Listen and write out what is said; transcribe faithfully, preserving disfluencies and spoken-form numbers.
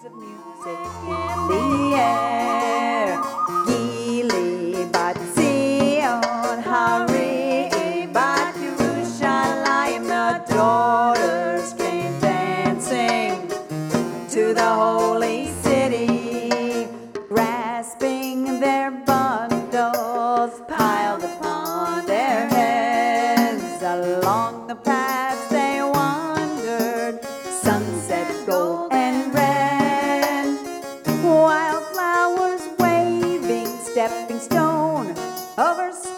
of music in the air. Gili bat Zion, Hari bat Yerushalayim. The daughters came dancing to the holy city, grasping their bundles piled upon their heads. Along the paths they wandered, sunset gold and red, wildflowers waving, stepping stone over